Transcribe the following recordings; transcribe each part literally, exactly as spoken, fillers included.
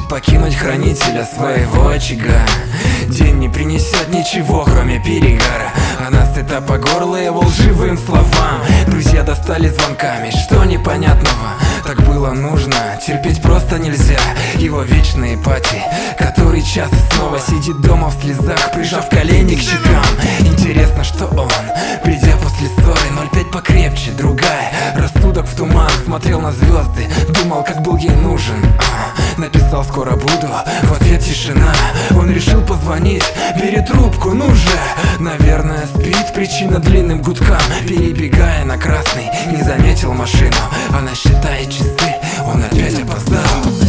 покинуть хранителя своего очага. День не принесет ничего, кроме перегара. Она сыта по горло его лживым словам. Друзья достали звонками, что непонятного. Так было нужно, терпеть просто нельзя. Его вечные пати, который час и снова сидит дома в слезах, прижав колени к щекам. Интересно, что он, придя после ссоры, ноль пять покрепче, другая, рассудок в туман, смотрел на звезды, думал, как был ей нужен. а, Написал «скоро буду», в ответ тишина. Он решил позвонить, бери трубку, ну же. Наверное, спит, причина длинным гудкам. Перебегая на красный, не заметил машину. Она считает часы, он опять опоздал.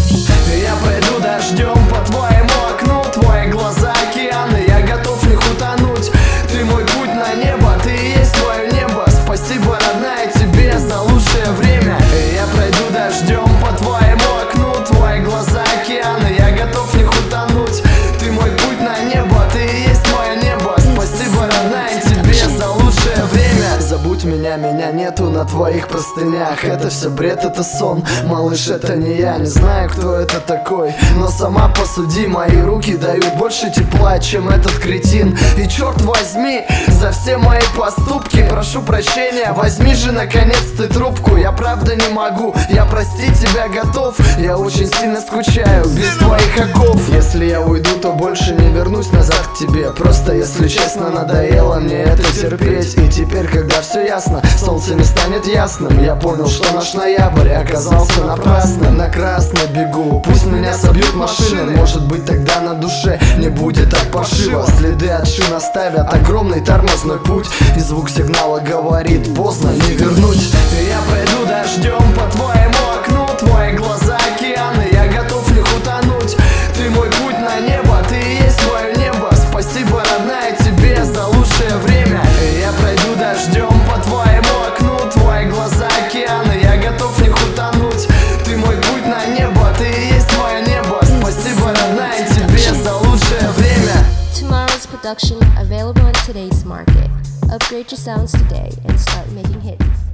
Я пойду дождем по твоему окну, твои глаза океаны, я готов в них утонуть. Ты мой путь на небо, ты и есть твое небо. Спасибо, родная, тебе за лучшее время. Я пройду дождем по твоему окну, твои глаза океаны, я готов в них утонуть. Ты мой путь на небо, ты и есть мое небо. Спасибо, родная, тебе за лучшее время. Забудь меня, меня нету на твоих простынях. Это все бред, это сон, малыш, это не я. Не знаю, кто это такой, но сама посуди. Мои руки дают больше тепла, чем этот кретин. И черт возьми за все мои поступки, прошу прощения, возьми же наконец ты трубку. Я правда не могу, я простить тебя готов. Я очень сильно скучаю без твоих оков. Если я уйду, то больше не вернусь назад к тебе. Просто, если честно, надоело мне это терпеть. И теперь, когда все ясно, солнце не станет ясным, я понял, что наш ноябрь оказался напрасным. На красный бегу, пусть меня собьют машины. Может быть, тогда на душе не будет так паршиво. Следы от шин оставят огромный тормозной путь, и звук сигнала говорит: поздно не вернуть. Я пойду дождем по твоему окну, твои глаза океаны, я готов в них утонуть. Ты мой путь на небо, ты и есть твое небо. Спасибо, родная, тебе за лучшее время. Я пройду дождем по твоему окну, твои глаза океаны, я готов в них утонуть. Ты мой путь на небо, ты и есть мое небо. Спасибо, родная, тебе за лучшее время. Tomorrow's production available on today's market. Upgrade your sounds today and start making hits.